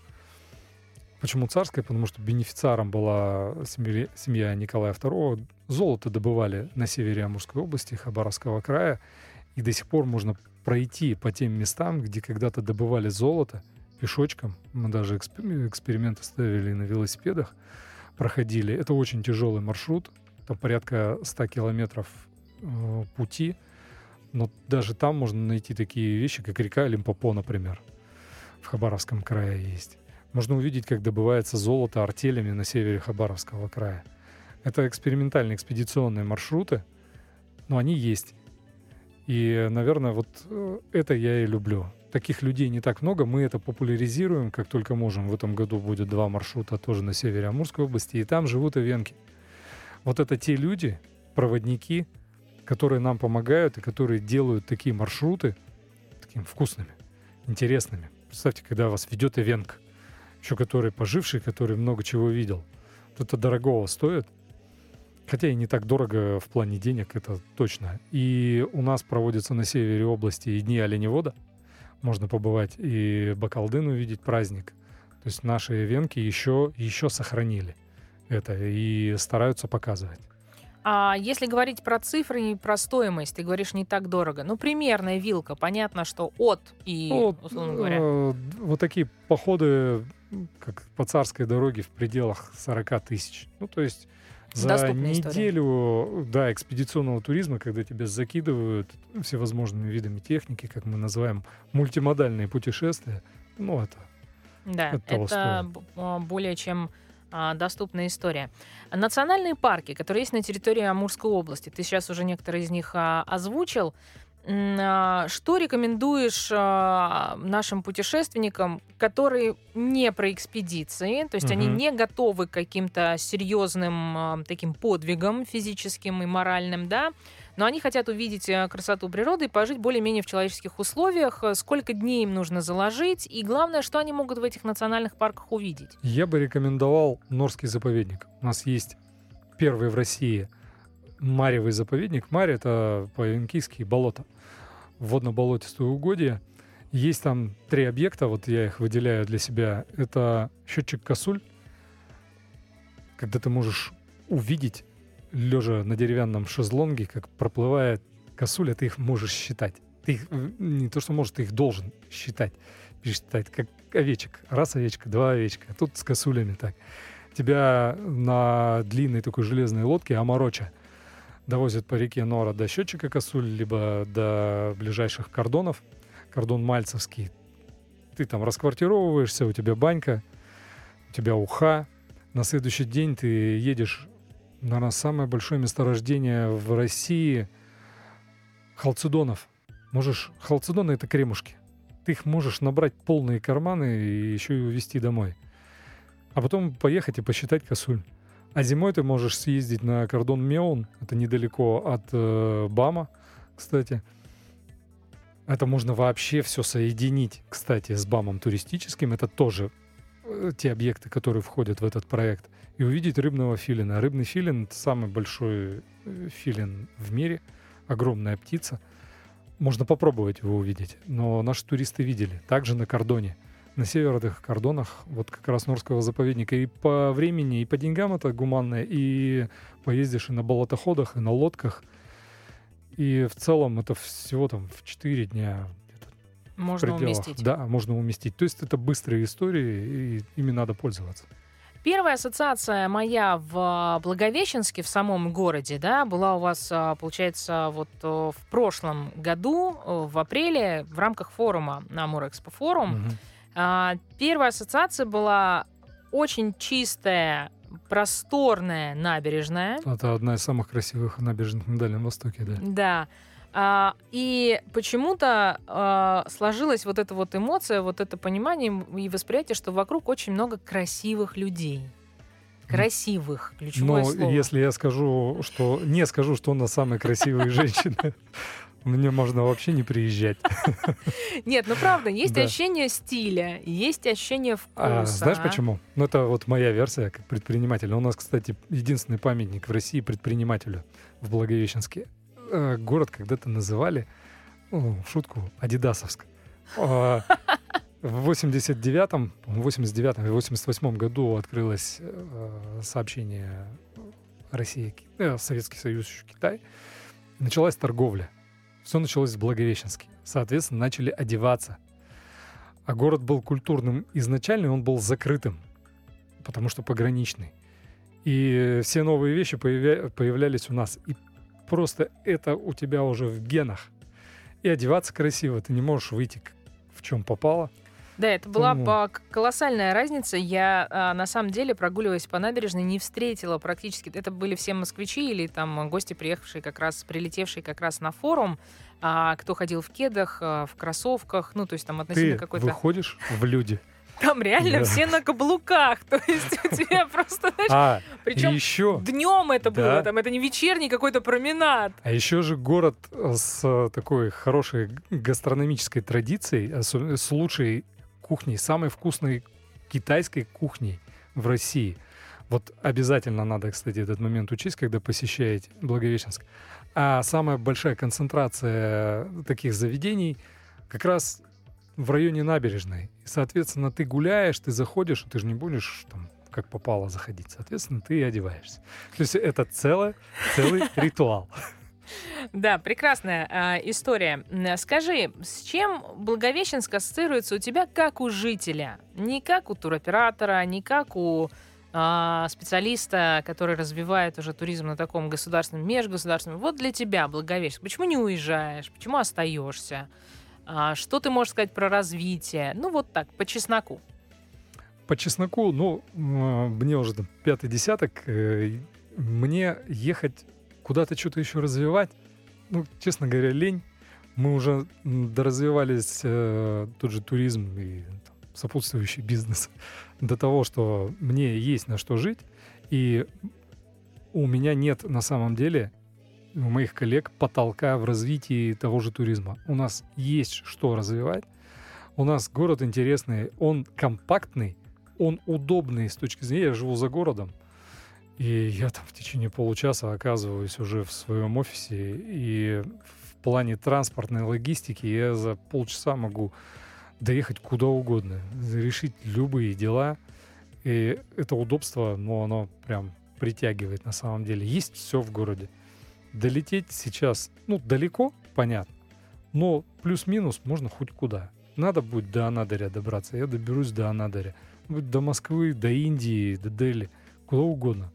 Почему царская? Потому что бенефициаром была семья Николая II. Золото добывали на севере Амурской области, Хабаровского края. И до сих пор можно пройти по тем местам, где когда-то добывали золото, пешочком. Мы даже эксперименты ставили на велосипедах, проходили. Это очень тяжелый маршрут. Там порядка 100 километров пути. Но даже там можно найти такие вещи, как река Лимпопо, например. В Хабаровском крае есть. Можно увидеть, как добывается золото артелями на севере Хабаровского края. Это экспериментальные экспедиционные маршруты, но они есть. И, наверное, вот это я и люблю. Таких людей не так много, мы это популяризируем, как только можем. В этом году будет 2 маршрута тоже на севере Амурской области, и там живут эвенки. Вот это те люди, проводники, которые нам помогают и которые делают такие маршруты такими вкусными, интересными. Представьте, когда вас ведет эвенк, еще который поживший, который много чего видел. Это дорогого стоит. Хотя и не так дорого в плане денег, это точно. И у нас проводятся на севере области и дни оленевода. Можно побывать и Бакалдын увидеть праздник. То есть наши эвенки еще сохранили это и стараются показывать. А если говорить про цифры и про стоимость, ты говоришь, не так дорого. Ну, примерная вилка. Понятно, что условно говоря. Вот такие походы, как по Царской дороге, в пределах 40 тысяч. Ну, то есть за Доступная неделю, да, экспедиционного туризма, когда тебя закидывают всевозможными видами техники, как мы называем, мультимодальные путешествия, ну, это более чем доступная история. Национальные парки, которые есть на территории Амурской области, ты сейчас уже некоторые из них озвучил. Что рекомендуешь нашим путешественникам, которые не про экспедиции, то есть они не готовы к каким-то серьезным таким подвигам физическим и моральным, да, но они хотят увидеть красоту природы и пожить более-менее в человеческих условиях, сколько дней им нужно заложить, и главное, что они могут в этих национальных парках увидеть? Я бы рекомендовал Норский заповедник. У нас есть первый в России Марьевый заповедник. Марь — это по-янкийски болото, водно-болотистое угодье. Есть там 3 объекта, вот я их выделяю для себя. Это счетчик Косуль, когда ты можешь увидеть, лежа на деревянном шезлонге, как проплывает косуля, ты их можешь считать. Ты их не то, что можешь, ты их должен считать, пересчитать, как овечек. Раз овечка, 2 овечка. А тут с косулями так. Тебя на длинной такой железной лодке Амороча довозят по реке Нора до счетчика Косуль, либо до ближайших кордонов. Кордон Мальцевский. Ты там расквартировываешься, у тебя банька, у тебя уха. На следующий день ты едешь, наверное, самое большое месторождение в России халцедонов. Халцедоны — это кремушки. Ты их можешь набрать полные карманы и еще и увезти домой. А потом поехать и посчитать косуль. А зимой ты можешь съездить на кордон Меон, это недалеко от БАМа, кстати. Это можно вообще все соединить, кстати, с БАМом туристическим. Это тоже те объекты, которые входят в этот проект. И увидеть рыбного филина. Рыбный филин — это самый большой филин в мире. Огромная птица. Можно попробовать его увидеть. Но наши туристы видели. Также на кордоне. На северных кордонах вот как раз Норского заповедника. И по времени, и по деньгам это гуманно. И поездишь и на болотоходах, и на лодках. И в целом это всего там в 4 дня Можно уместить. Да, можно уместить. То есть это быстрые истории, и ими надо пользоваться. Первая ассоциация моя в Благовещенске, в самом городе, да, была у вас, получается, вот в прошлом году, в апреле, в рамках форума, Амурэкспо форум. Первая ассоциация была очень чистая, просторная набережная. Это одна из самых красивых набережных на Дальнем Востоке, да. Да. И почему-то сложилась вот эта вот эмоция, вот это понимание и восприятие, что вокруг очень много красивых людей. Красивых, ключевое слово. Но если я не скажу, что у нас самые красивые женщины, мне можно вообще не приезжать. Нет, ну правда, есть ощущение стиля, есть ощущение вкуса. Знаешь почему? Ну, это вот моя версия как предпринимателя. У нас, кстати, единственный памятник в России предпринимателю в Благовещенске. Город когда-то называли, в шутку, Адидасовск. В 89-м и 88 году открылось сообщение Россия, Советский Союз, еще Китай. Началась торговля. Все началось в Благовещенске. Соответственно, начали одеваться. А город был культурным изначально, он был закрытым, потому что пограничный. И все новые вещи появлялись у нас. И просто это у тебя уже в генах. И одеваться красиво. Ты не можешь выйти в чем попало. Да, это была колоссальная разница. Я, на самом деле, прогуливаясь по набережной, не встретила практически... Это были все москвичи или там гости, прилетевшие как раз на форум. Кто ходил в кедах, в кроссовках. Ну, то есть там относительно какой-то... Ты выходишь в люди. Там реально все на каблуках. То есть у тебя просто, знаешь... Причем днем это было. Там это не вечерний какой-то променад. А еще же город с такой хорошей гастрономической традицией, с лучшей кухней, самой вкусной китайской кухней в России. Вот обязательно надо, кстати, этот момент учесть, когда посещаете Благовещенск. А самая большая концентрация таких заведений как раз в районе набережной. И, соответственно, ты гуляешь, ты заходишь, ты же не будешь там как попало заходить. Соответственно, ты и одеваешься. То есть это целый ритуал. Да, прекрасная история. Скажи, с чем Благовещенск ассоциируется у тебя как у жителя? Не как у туроператора, не как у специалиста, который развивает уже туризм на таком государственном, межгосударственном. Вот для тебя Благовещенск. Почему не уезжаешь? Почему остаешься? Что ты можешь сказать про развитие? Ну вот так, по чесноку. По чесноку, мне уже там 5-й десяток. Мне ехать куда-то что-то еще развивать, честно говоря, лень. Мы уже доразвивались, тот же туризм и сопутствующий бизнес, до того, что мне есть на что жить. И у меня нет на самом деле, у моих коллег, потолка в развитии того же туризма. У нас есть что развивать. У нас город интересный, он компактный, он удобный с точки зрения... Я живу за городом, и я там в течение получаса оказываюсь уже в своем офисе. И в плане транспортной логистики я за полчаса могу доехать куда угодно, решить любые дела. И это удобство, оно прям притягивает на самом деле. Есть все в городе. Долететь сейчас, далеко, понятно, но плюс-минус можно хоть куда. Надо будет до Анадыря добраться, я доберусь до Анадыря. До Москвы, до Индии, до Дели, куда угодно.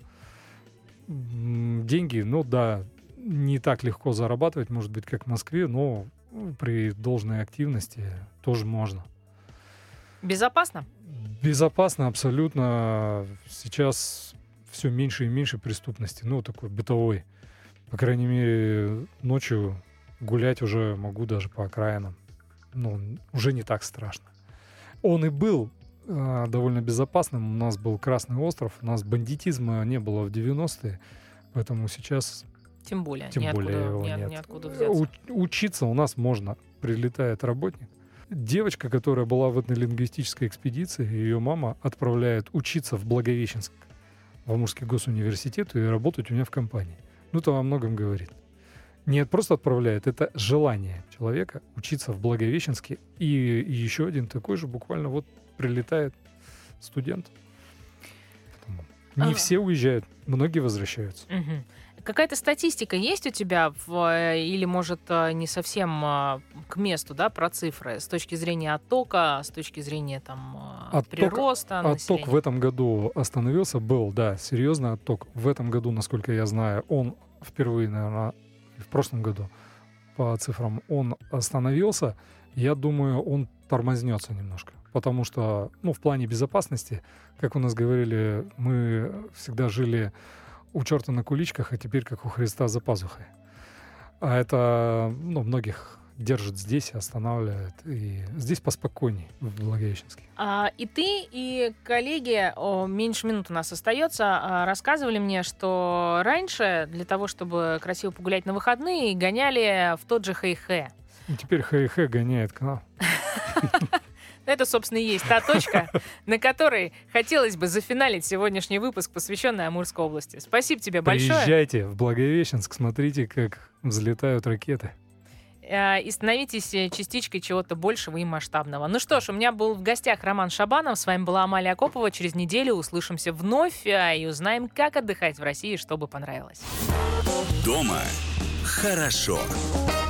Деньги, не так легко зарабатывать, может быть, как в Москве, но при должной активности тоже можно. Безопасно? Безопасно абсолютно. Сейчас все меньше и меньше преступности, такой бытовой. По крайней мере, ночью гулять уже могу даже по окраинам. Уже не так страшно. Он и был довольно безопасным. У нас был Красный остров, у нас бандитизма не было в 90-е, поэтому сейчас Тем более его нет. ниоткуда взяться. Учиться у нас можно. Прилетает работник. Девочка, которая была в этнолингвистической экспедиции, ее мама отправляет учиться в Благовещенск, в Амурский госуниверситет, и работать у меня в компании. Ну, это во многом говорит. Не просто отправляет, это желание человека учиться в Благовещенске. И еще один такой же буквально вот прилетает студент. Не все уезжают, многие возвращаются. Мгм. Какая-то статистика есть у тебя, или, может, не совсем к месту, да, про цифры, с точки зрения оттока, с точки зрения прироста населения? Отток в этом году остановился, был, да, серьезный отток. В этом году, насколько я знаю, он впервые, наверное, в прошлом году по цифрам он остановился. Я думаю, он тормознется немножко. Потому что, в плане безопасности, как у нас говорили, мы всегда жили у черта на куличках, а теперь как у Христа за пазухой. А это, многих держит здесь, останавливает. И здесь поспокойней, в Благовещенске. И ты, и коллеги, меньше минут у нас остается, рассказывали мне, что раньше для того, чтобы красиво погулять на выходные, гоняли в тот же Хэйхэ. И теперь Хэйхэ гоняет к нам. Это, собственно, и есть та точка, на которой хотелось бы зафиналить сегодняшний выпуск, посвященный Амурской области. Спасибо тебе большое. Приезжайте в Благовещенск, смотрите, как взлетают ракеты. И становитесь частичкой чего-то большего и масштабного. Ну что ж, у меня был в гостях Роман Шабанов, с вами была Амалия Акопова. Через неделю услышимся вновь и узнаем, как отдыхать в России, чтобы понравилось. Дома хорошо.